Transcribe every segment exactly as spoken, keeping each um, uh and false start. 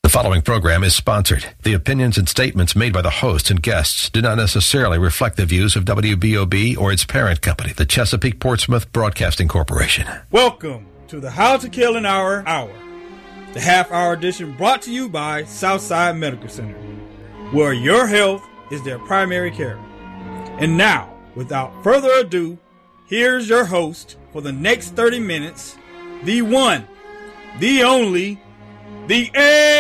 The following program is sponsored. The opinions and statements made by the hosts and guests do not necessarily reflect the views of W B O B or its parent company, the Chesapeake Portsmouth Broadcasting Corporation. Welcome to the How to Kill an Hour Hour, the half-hour edition brought to you by Southside Medical Center, where your health is their primary care. And now, without further ado, here's your host for the next thirty minutes, the one, the only, the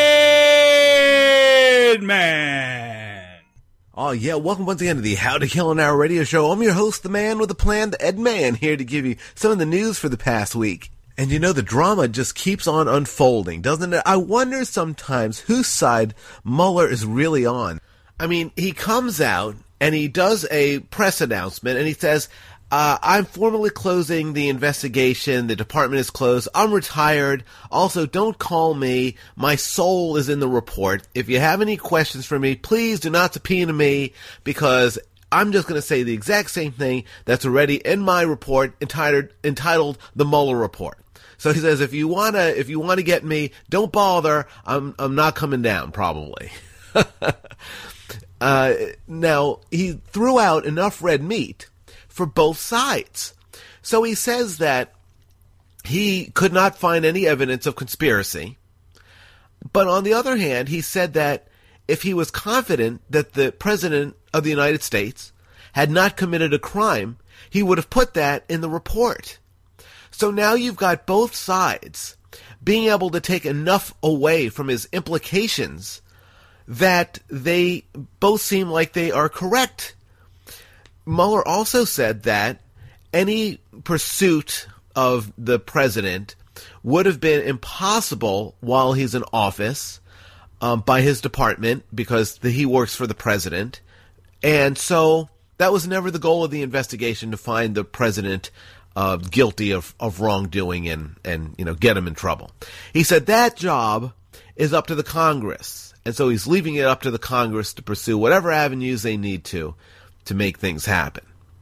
Ed Man. Oh yeah, welcome once again to the How to Kill an Hour radio show. I'm your host, the man with the plan, the Ed Man, here to give you some of the news for the past week. And you know, the drama just keeps on unfolding, doesn't it? I wonder sometimes whose side Mueller is really on. I mean, he comes out and he does a press announcement and he says, Uh, I'm formally closing the investigation. The department is closed. I'm retired. Also, don't call me. My soul is in the report. If you have any questions for me, please do not subpoena me, because I'm just going to say the exact same thing that's already in my report entitled, entitled The Mueller Report. So he says, if you want to, if you want to get me, don't bother. I'm, I'm not coming down, probably. uh, now, he threw out enough red meat for both sides. So he says that he could not find any evidence of conspiracy. But on the other hand, he said that if he was confident that the President of the United States had not committed a crime, he would have put that in the report. So now you've got both sides being able to take enough away from his implications that they both seem like they are correct. Mueller also said that any pursuit of the president would have been impossible while he's in office um, by his department, because the, he works for the president. And so that was never the goal of the investigation, to find the president uh, guilty of, of wrongdoing and, and you know get him in trouble. He said that job is up to the Congress. And so he's leaving it up to the Congress to pursue whatever avenues they need to to make things happen.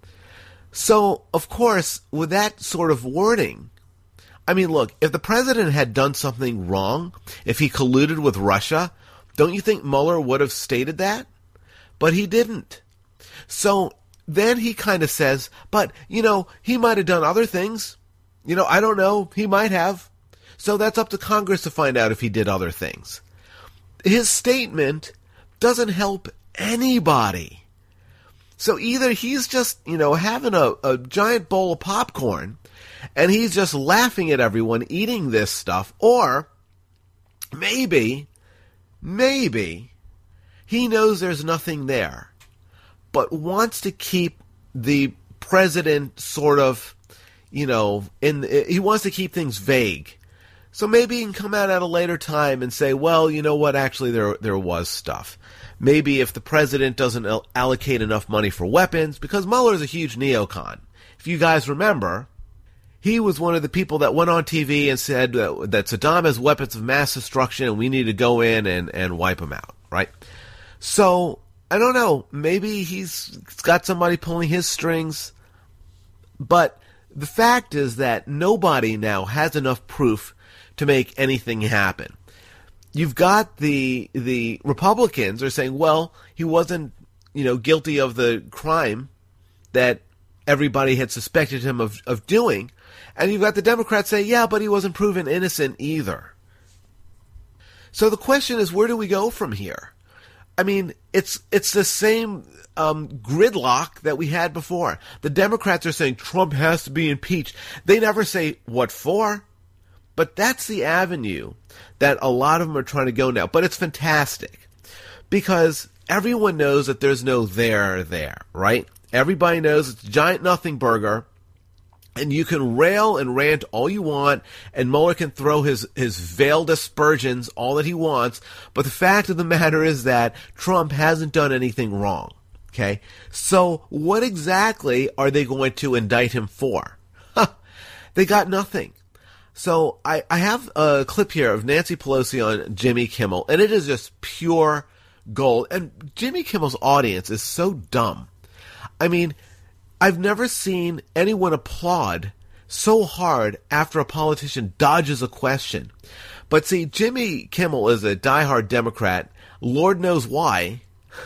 So, of course, with that sort of wording, I mean, look, if the president had done something wrong, if he colluded with Russia, don't you think Mueller would have stated that? But he didn't. So then he kind of says, but, you know, he might have done other things. You know, I don't know. He might have. So that's up to Congress to find out if he did other things. His statement doesn't help anybody. So either he's just, you know, having a, a giant bowl of popcorn and he's just laughing at everyone eating this stuff, or maybe, maybe he knows there's nothing there, but wants to keep the president sort of, you know, in, he wants to keep things vague. So maybe he can come out at a later time and say, well, you know what, actually there there was stuff. Maybe if the president doesn't allocate enough money for weapons, because Mueller's a huge neocon. If you guys remember, he was one of the people that went on T V and said that, that Saddam has weapons of mass destruction and we need to go in and, and wipe him out, right? So, I don't know, maybe he's got somebody pulling his strings, but the fact is that nobody now has enough proof to make anything happen. You've got the the Republicans are saying, well, he wasn't, you know, guilty of the crime that everybody had suspected him of, of doing. And you've got the Democrats say, yeah, but he wasn't proven innocent either. So the question is, where do we go from here? I mean, it's it's the same um, gridlock that we had before. The Democrats are saying Trump has to be impeached. They never say what for. But that's the avenue that a lot of them are trying to go now. But it's fantastic because everyone knows that there's no there there, right? Everybody knows it's a giant nothing burger, and you can rail and rant all you want, and Mueller can throw his, his veiled aspersions all that he wants, but the fact of the matter is that Trump hasn't done anything wrong, okay? So what exactly are they going to indict him for? Huh, they got nothing. So I, I have a clip here of Nancy Pelosi on Jimmy Kimmel, and it is just pure gold. And Jimmy Kimmel's audience is so dumb. I mean, I've never seen anyone applaud so hard after a politician dodges a question. But see, Jimmy Kimmel is a diehard Democrat. Lord knows why.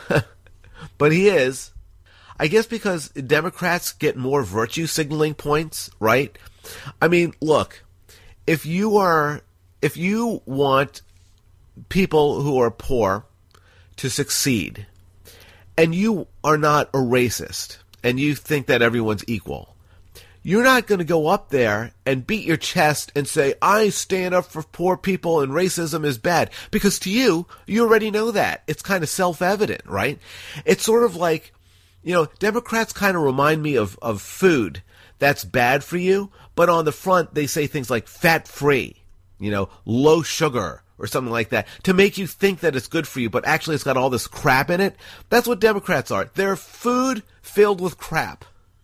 But he is. I guess because Democrats get more virtue signaling points, right? I mean, look, if you are, if you want people who are poor to succeed, and you are not a racist, and you think that everyone's equal, you're not going to go up there and beat your chest and say, I stand up for poor people and racism is bad. Because to you, you already know that. It's kind of self-evident, right? It's sort of like, you know, Democrats kind of remind me of, of food that's bad for you, but on the front they say things like fat-free, you know, low sugar, or something like that, to make you think that it's good for you, but actually it's got all this crap in it. That's what Democrats are. They're food filled with crap.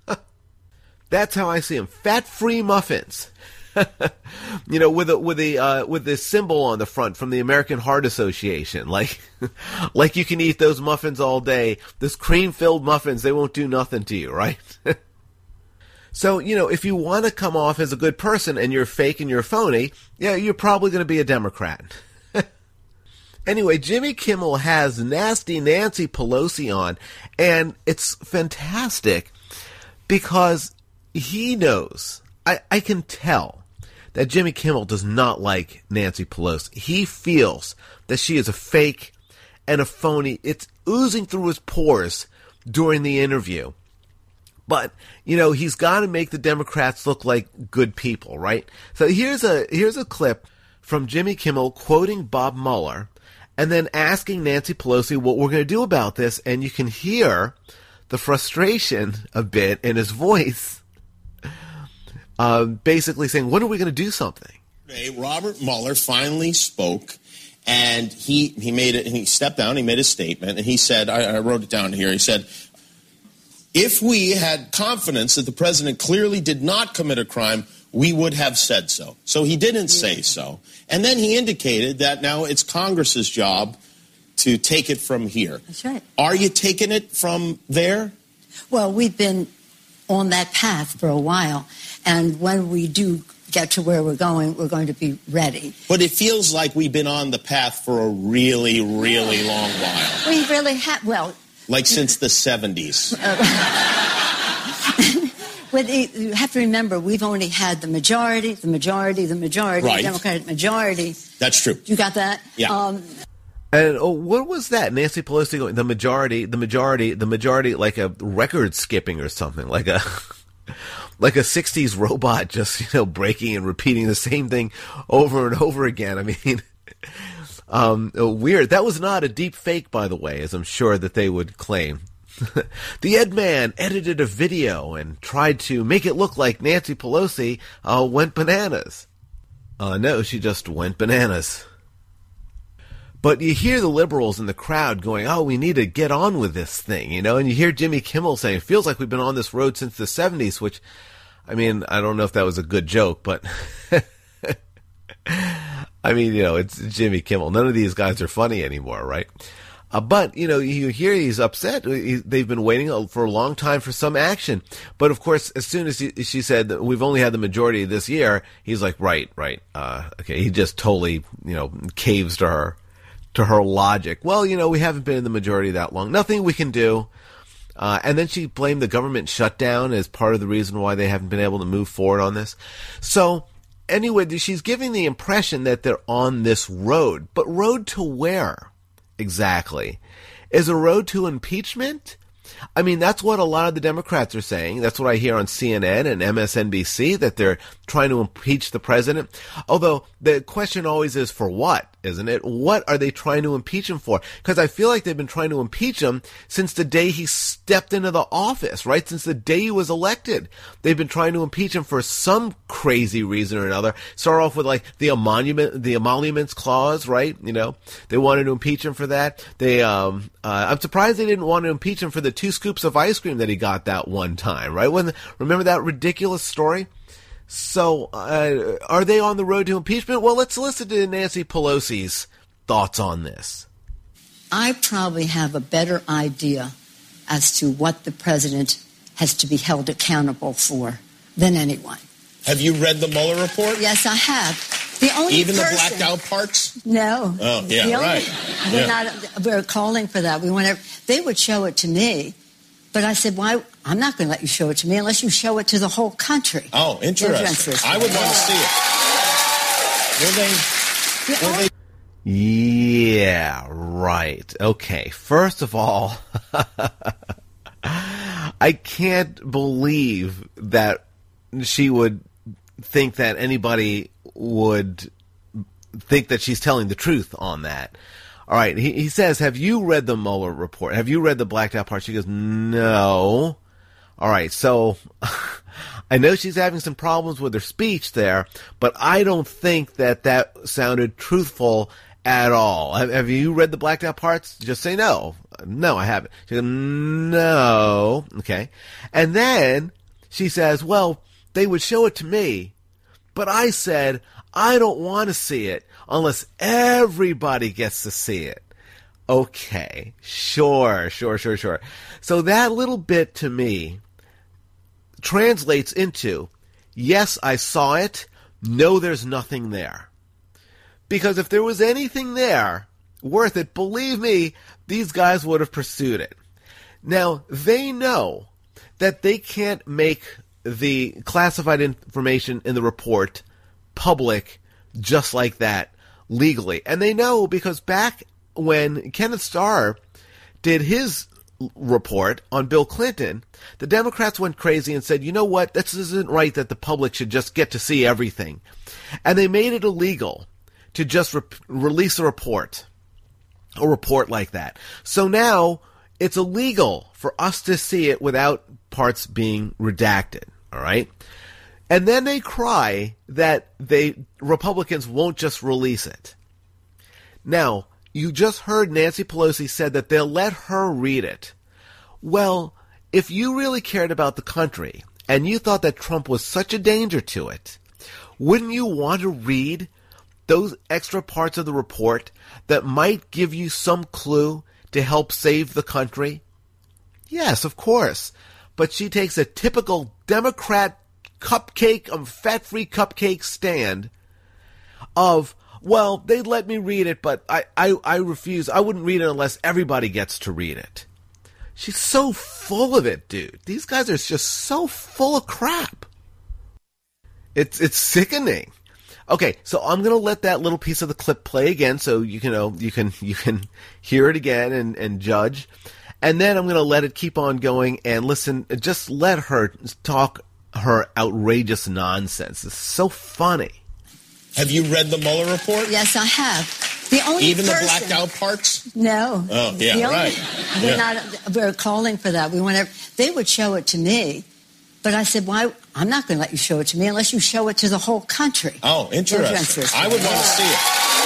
That's how I see them. Fat-free muffins. You know, with a, with a, uh, with this symbol on the front from the American Heart Association. Like, like you can eat those muffins all day. Those cream-filled muffins, they won't do nothing to you, right? So, you know, if you want to come off as a good person and you're fake and you're phony, yeah, you're probably going to be a Democrat. Anyway, Jimmy Kimmel has Nasty Nancy Pelosi on, and it's fantastic because he knows, I, I can tell that Jimmy Kimmel does not like Nancy Pelosi. He feels that she is a fake and a phony. It's oozing through his pores during the interview. But, you know, he's got to make the Democrats look like good people, right? So here's a here's a clip from Jimmy Kimmel quoting Bob Mueller and then asking Nancy Pelosi what we're going to do about this. And you can hear the frustration a bit in his voice, uh, basically saying, when are we going to do something? Robert Mueller finally spoke, and he, he made it, and he stepped down, he made a statement, and he said, I, I wrote it down here, he said, if we had confidence that the president clearly did not commit a crime, we would have said so. So he didn't say so. And then he indicated that now it's Congress's job to take it from here. That's right. Are you taking it from there? Well, we've been on that path for a while. And when we do get to where we're going, we're going to be ready. But it feels like we've been on the path for a really, really long while. We really have. Well, like since the seventies. But you have to remember, we've only had the majority, the majority, the majority, right. the Democratic majority. That's true. You got that? Yeah. Um, And oh, what was that? Nancy Pelosi going, the majority, the majority, the majority, like a record skipping or something, like a like a sixties robot just, you know, breaking and repeating the same thing over and over again. I mean, um, weird. That was not a deep fake, by the way, as I'm sure that they would claim. The Ed Man edited a video and tried to make it look like Nancy Pelosi uh, went bananas. Uh, no, she just went bananas. But you hear the liberals in the crowd going, oh, we need to get on with this thing, you know, and you hear Jimmy Kimmel saying, it feels like we've been on this road since the seventies, which, I mean, I don't know if that was a good joke, but I mean, you know, it's Jimmy Kimmel. None of these guys are funny anymore, right? Uh, but, you know, you hear he's upset. He, they've been waiting for a long time for some action. But, of course, as soon as he, she said that we've only had the majority this year, he's like, right, right. Uh, okay, he just totally, you know, caves to her, to her logic. Well, you know, we haven't been in the majority that long. Nothing we can do. Uh, and then she blamed the government shutdown as part of the reason why they haven't been able to move forward on this. So, anyway, she's giving the impression that they're on this road. But road to where? Exactly. Is a road to impeachment? I mean, that's what a lot of the Democrats are saying. That's what I hear on C N N and M S N B C, that they're trying to impeach the president. Although the question always is, for what, isn't it? What are they trying to impeach him for? Because I feel like they've been trying to impeach him since the day he stepped into the office, right? Since the day he was elected. They've been trying to impeach him for some crazy reason or another. Start off with like the emolument, the emoluments clause, right? You know, they wanted to impeach him for that. They, um, uh, I'm surprised they didn't want to impeach him for the two scoops of ice cream that he got that one time, right? When, remember that ridiculous story? So, uh, are they on the road to impeachment? Well, let's listen to Nancy Pelosi's thoughts on this. I probably have a better idea as to what the president has to be held accountable for than anyone. Have you read the Mueller report? Yes, I have. The only Even person, the blacked out parts? No. Oh, yeah, the only, right. We're Yeah. not. We're calling for that. We want to. They would show it to me, but I said, "Why? I'm not going to let you show it to me unless you show it to the whole country." Oh, interesting. I would want to see it. Will they? The Will only- they? Yeah, right. Okay. First of all, I can't believe that she would think that anybody would think that she's telling the truth on that. All right. He, he says, have you read the Mueller report? Have you read the blacked out part? She goes, no. All right. So I know she's having some problems with her speech there, but I don't think that that sounded truthful at all. Have, have you read the blacked out parts? Just say no. No, I haven't. She goes, no. Okay. And then she says, well, they would show it to me, but I said, I don't want to see it unless everybody gets to see it. Okay. Sure, sure, sure, sure. So that little bit to me translates into, yes, I saw it. No, there's nothing there. Because if there was anything there worth it, believe me, these guys would have pursued it. Now, they know that they can't make the classified information in the report public just like that legally. And they know because back when Kenneth Starr did his report on Bill Clinton, the Democrats went crazy and said, you know what, this isn't right that the public should just get to see everything. And they made it illegal to just re- release a report, a report like that. So now it's illegal for us to see it without parts being redacted, all right? And then they cry that they Republicans won't just release it. Now, you just heard Nancy Pelosi said that they'll let her read it. Well, if you really cared about the country and you thought that Trump was such a danger to it, wouldn't you want to read those extra parts of the report that might give you some clue to help save the country? Yes, of course. But she takes a typical Democrat cupcake, um, fat-free cupcake stand of, well, they'd let me read it, but I, I, I refuse. I wouldn't read it unless everybody gets to read it. She's so full of it, dude. These guys are just so full of crap. It's it's sickening. Okay, so I'm gonna let that little piece of the clip play again, so you can know you can you can hear it again and, and judge, and then I'm gonna let it keep on going and listen. Just let her talk her outrageous nonsense. It's so funny. Have you read the Mueller report? Yes, I have. The only Even person, the blacked out parts? No. Oh, yeah, the only, right. We're Yeah. not. We're calling for that. We want to. They would show it to me, but I said, "Why? I'm not going to let you show it to me unless you show it to the whole country." Oh, interesting. Interesting. I would want to see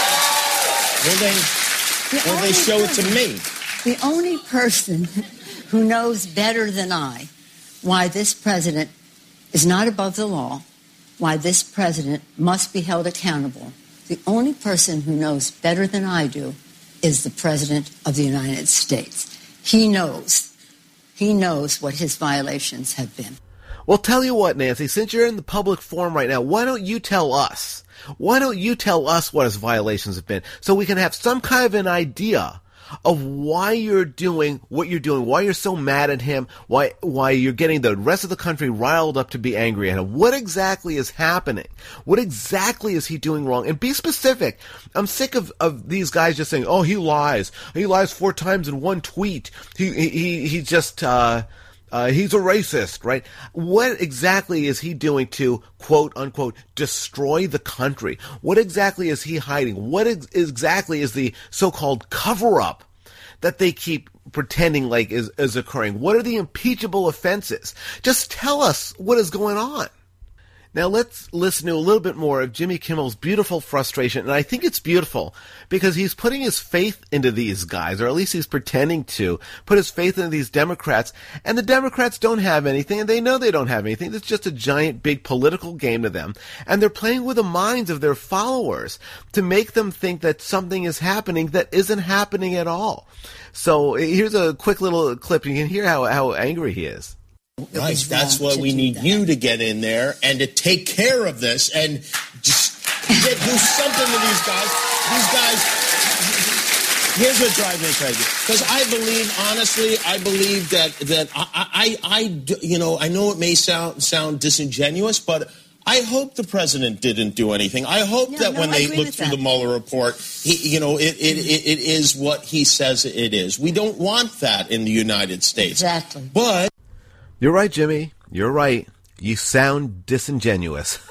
it. Will they? The Will they only show it to person- me? The only person who knows better than I why this president is not above the law, why this president must be held accountable, the only person who knows better than I do is the President of the United States. He knows. He knows what his violations have been. Well, tell you what, Nancy, since you're in the public forum right now, why don't you tell us? Why don't you tell us what his violations have been so we can have some kind of an idea of why you're doing what you're doing, why you're so mad at him, why why you're getting the rest of the country riled up to be angry at him. What exactly is happening? What exactly is he doing wrong? And be specific. I'm sick of, of these guys just saying, oh, he lies. He lies four times in one tweet. He he he just uh Uh, he's a racist, right? What exactly is he doing to, quote, unquote, destroy the country? What exactly is he hiding? What ex- exactly is the so-called cover-up that they keep pretending like is, is occurring? What are the impeachable offenses? Just tell us what is going on. Now let's listen to a little bit more of Jimmy Kimmel's beautiful frustration, and I think it's beautiful because he's putting his faith into these guys, or at least he's pretending to put his faith into these Democrats, and the Democrats don't have anything, and they know they don't have anything. It's just a giant, big political game to them, and they're playing with the minds of their followers to make them think that something is happening that isn't happening at all. So here's a quick little clip. You can hear how, how angry he is. Right. That's why we need you to get in there and to take care of this and just get do something to these guys. These guys. Here's what drives me crazy. Because I believe, honestly, I believe that that I, I, I, you know, I know it may sound sound disingenuous, but I hope the president didn't do anything. I hope no, that no, when I they agree look with through that. the Mueller report, he, you know, it, it, it, it is what he says it is. We don't want that in the United States. Exactly. But You're right, Jimmy. You're right. You sound disingenuous.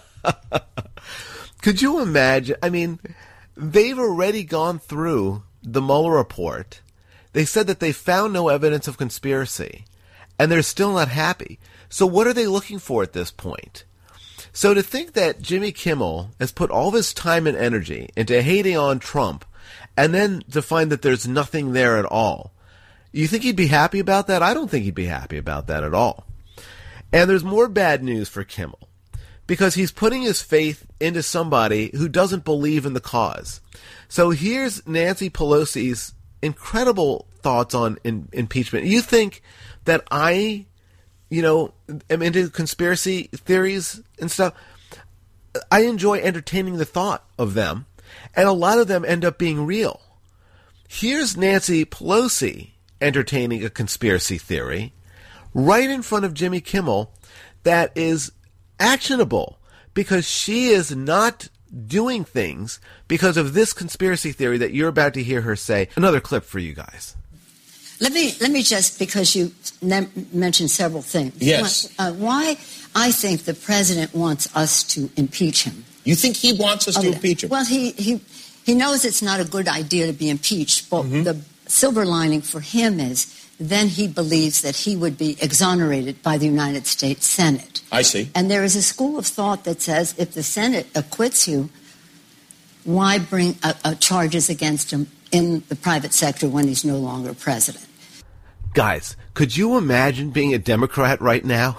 Could you imagine? I mean, they've already gone through the Mueller report. They said that they found no evidence of conspiracy, and they're still not happy. So what are they looking for at this point? So to think that Jimmy Kimmel has put all of his time and energy into hating on Trump, and then to find that there's nothing there at all, you think he'd be happy about that? I don't think he'd be happy about that at all. And there's more bad news for Kimmel, because he's putting his faith into somebody who doesn't believe in the cause. So here's Nancy Pelosi's incredible thoughts on in, impeachment. You think that I, you know, am into conspiracy theories and stuff? I enjoy entertaining the thought of them, and a lot of them end up being real. Here's Nancy Pelosi entertaining a conspiracy theory right in front of Jimmy Kimmel that is actionable, because she is not doing things because of this conspiracy theory that you're about to hear her say. Another clip for you guys. Let me let me just, because you ne- mentioned several things. Yes. Uh, why I think the president wants us to impeach him. you think he wants us to Okay. impeach him? Well, he, he, he knows it's not a good idea to be impeached, but Mm-hmm. the silver lining for him is then he believes that he would be exonerated by the United States Senate. I see. And there is a school of thought that says if the Senate acquits you, why bring uh, uh, charges against him in the private sector when he's no longer president? Guys, could you imagine being a Democrat right now?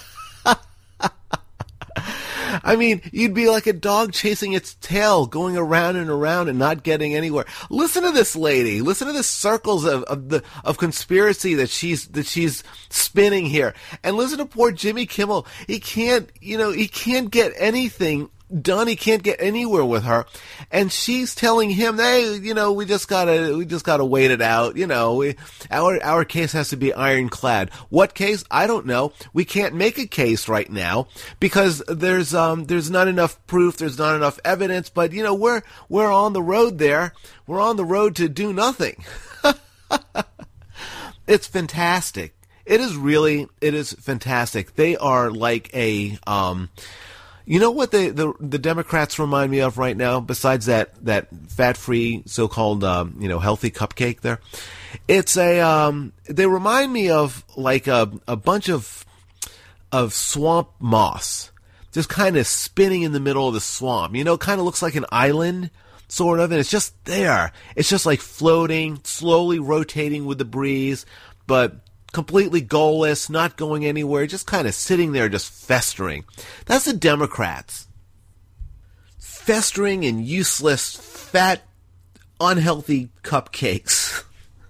I mean, you'd be like a dog chasing its tail, going around and around and not getting anywhere. Listen to this lady. Listen to the circles of, of the of conspiracy that she's that she's spinning here. And listen to poor Jimmy Kimmel. He can't, you know, he can't get anything done. He can't get anywhere with her, and she's telling him, "Hey, you know, we just gotta, we just gotta wait it out. You know, we, our our case has to be ironclad. What case? I don't know. We can't make a case right now because there's um there's not enough proof. There's not enough evidence. But you know, we're we're on the road there. We're on the road to do nothing. It's fantastic. It is really, it is fantastic. They are like a um. You know what the, the the Democrats remind me of right now, besides that, that fat-free so-called um, you know healthy cupcake there? It's a um, they remind me of like a a bunch of of swamp moss, just kind of spinning in the middle of the swamp. You know, kind of looks like an island, sort of, and it's just there. It's just like floating, slowly rotating with the breeze, but completely goalless, not going anywhere, just kind of sitting there, just festering. That's the Democrats. Festering and useless, fat, unhealthy cupcakes.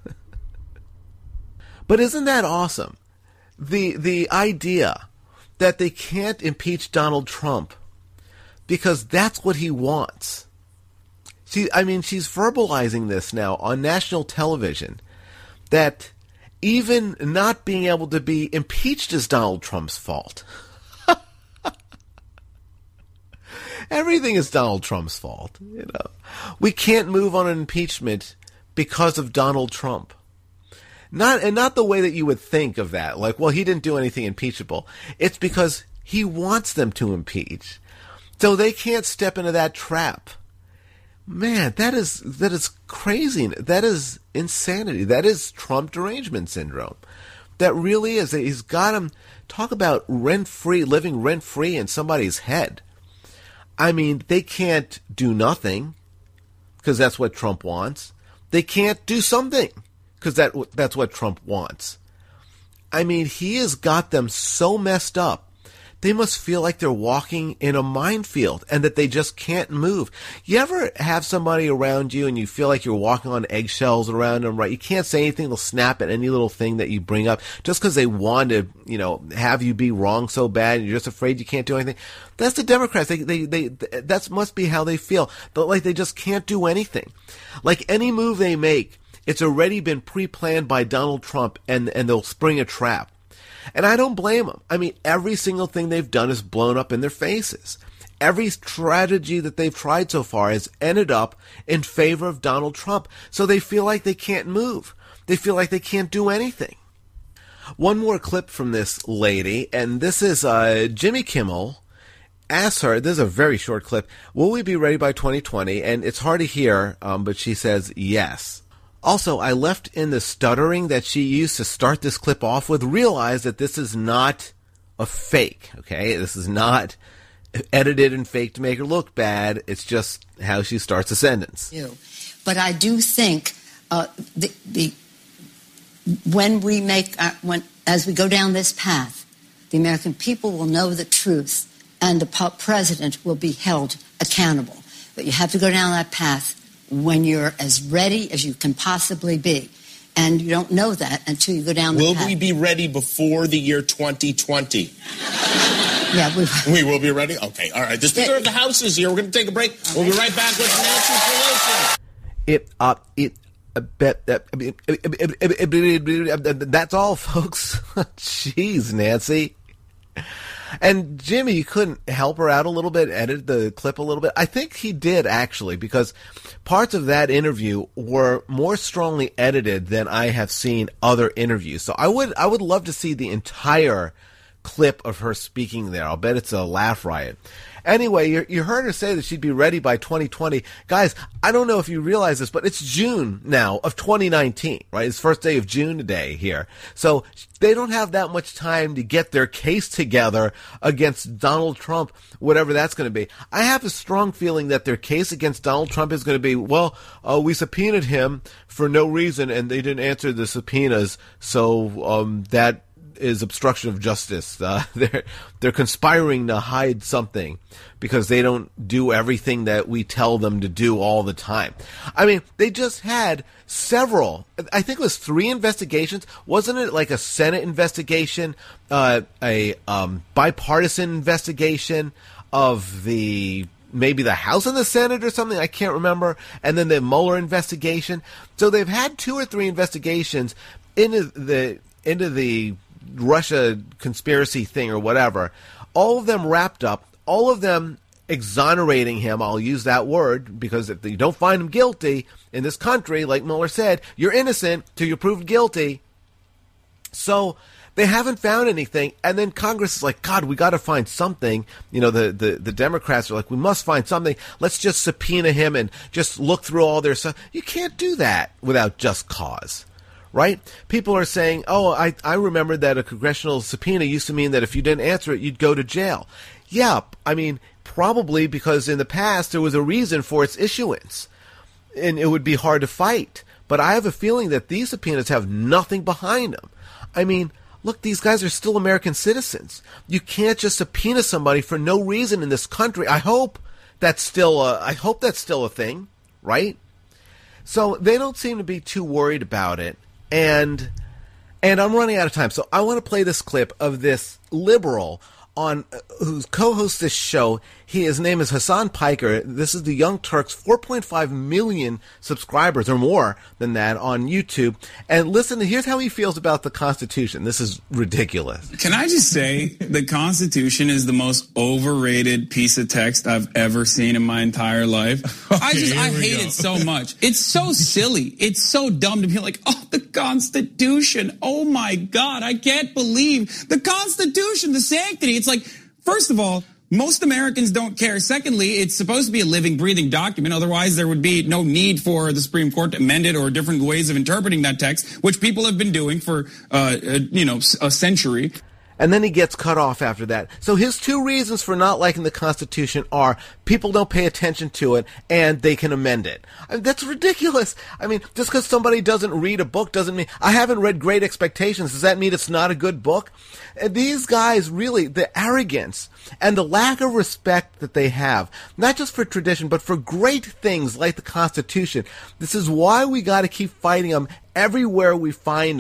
But isn't that awesome? The the idea that they can't impeach Donald Trump because that's what he wants. She, I mean, she's verbalizing this now on national television, that even not being able to be impeached is Donald Trump's fault. Everything is Donald Trump's fault. You know, we can't move on an impeachment because of Donald Trump. Not and not the way that you would think of that. Like, well, he didn't do anything impeachable. It's because he wants them to impeach, so they can't step into that trap. Man, that is that is crazy. That is insanity. That is Trump derangement syndrome. That really is. He's got him. Talk about rent-free, living rent-free in somebody's head. I mean, they can't do nothing because that's what Trump wants. They can't do something because that that's what Trump wants. I mean, he has got them so messed up they must feel like they're walking in a minefield and that they just can't move. You ever have somebody around you and you feel like you're walking on eggshells around them, right? You can't say anything. They'll snap at any little thing that you bring up just because they want to, you know, have you be wrong so bad and you're just afraid you can't do anything. That's the Democrats. They, they, they, that must be how they feel. But like they just can't do anything. Like any move they make, it's already been pre-planned by Donald Trump, and, and they'll spring a trap. And I don't blame them. I mean, every single thing they've done is blown up in their faces. Every strategy that they've tried so far has ended up in favor of Donald Trump. So they feel like they can't move. They feel like they can't do anything. One more clip from this lady, and this is uh, Jimmy Kimmel asked her, this is a very short clip, will we be ready by twenty twenty? And it's hard to hear, um, but she says yes. Also, I left in the stuttering that she used to start this clip off with, realize that this is not a fake, okay? This is not edited and fake to make her look bad. It's just how she starts a sentence. But I do think uh, the, the when we make, uh, when as we go down this path, the American people will know the truth and the president will be held accountable. But you have to go down that path when you're as ready as you can possibly be. And you don't know that until you go down the will path. Will we be ready before the year twenty twenty? Yeah, we, we will be ready? Okay, all right. The Speaker of the House is here. We're going to take a break. Okay. We'll be right back with Nancy Pelosi. It, uh, it, uh, bet, uh, it, it, it, it, it, that's all, folks. Jeez, Nancy. And Jimmy, you couldn't help her out a little bit, edit the clip a little bit? I think he did, actually, because parts of that interview were more strongly edited than I have seen other interviews. So I would I would love to see the entire clip of her speaking there. I'll bet it's a laugh riot. Anyway, you, you heard her say that she'd be ready by twenty twenty. Guys, I don't know if you realize this, but it's June now of twenty nineteen, right? It's first day of June today here. So they don't have that much time to get their case together against Donald Trump, whatever that's going to be. I have a strong feeling that their case against Donald Trump is going to be, well, uh, we subpoenaed him for no reason and they didn't answer the subpoenas, so um, that is obstruction of justice. Uh, they're they're conspiring to hide something because they don't do everything that we tell them to do all the time. I mean, they just had several, I think it was three investigations. Wasn't it like a Senate investigation, uh, a um, bipartisan investigation of the maybe the House and the Senate or something? I can't remember. And then the Mueller investigation. So they've had two or three investigations into the into the Russia conspiracy thing or whatever, all of them wrapped up, all of them exonerating him. I'll use that word because if you don't find him guilty in this country, like Mueller said, you're innocent till you're proved guilty. So they haven't found anything. And then Congress is like, God, we got to find something. You know, the, the, the Democrats are like, we must find something. Let's just subpoena him and just look through all their stuff. You can't do that without just cause. Right? People are saying, oh, I, I remember that a congressional subpoena used to mean that if you didn't answer it, you'd go to jail. Yeah, I mean, probably because in the past there was a reason for its issuance, and it would be hard to fight. But I have a feeling that these subpoenas have nothing behind them. I mean, look, these guys are still American citizens. You can't just subpoena somebody for no reason in this country. I hope that's still a, I hope that's still a thing, right? So they don't seem to be too worried about it. And and I'm running out of time, so I want to play this clip of this liberal on uh, who's co-hosts this show. He, his name is Hassan Piker. This is the Young Turks, four point five million subscribers or more than that on YouTube. And listen, here's how he feels about the Constitution. This is ridiculous. Can I just say the Constitution is the most overrated piece of text I've ever seen in my entire life. Okay, I just, I hate go. it so much. It's so silly. It's so dumb to be like, oh, the Constitution. Oh my God, I can't believe the Constitution, the sanctity. It's like, first of all, most Americans don't care. Secondly, it's supposed to be a living, breathing document. Otherwise, there would be no need for the Supreme Court to amend it or different ways of interpreting that text, which people have been doing for, uh, uh, you know, a century. And then he gets cut off after that. So his two reasons for not liking the Constitution are people don't pay attention to it and they can amend it. I mean, that's ridiculous. I mean, just because somebody doesn't read a book doesn't mean... I haven't read Great Expectations. Does that mean it's not a good book? And these guys, really, the arrogance and the lack of respect that they have, not just for tradition, but for great things like the Constitution. This is why we got to keep fighting them everywhere we find them.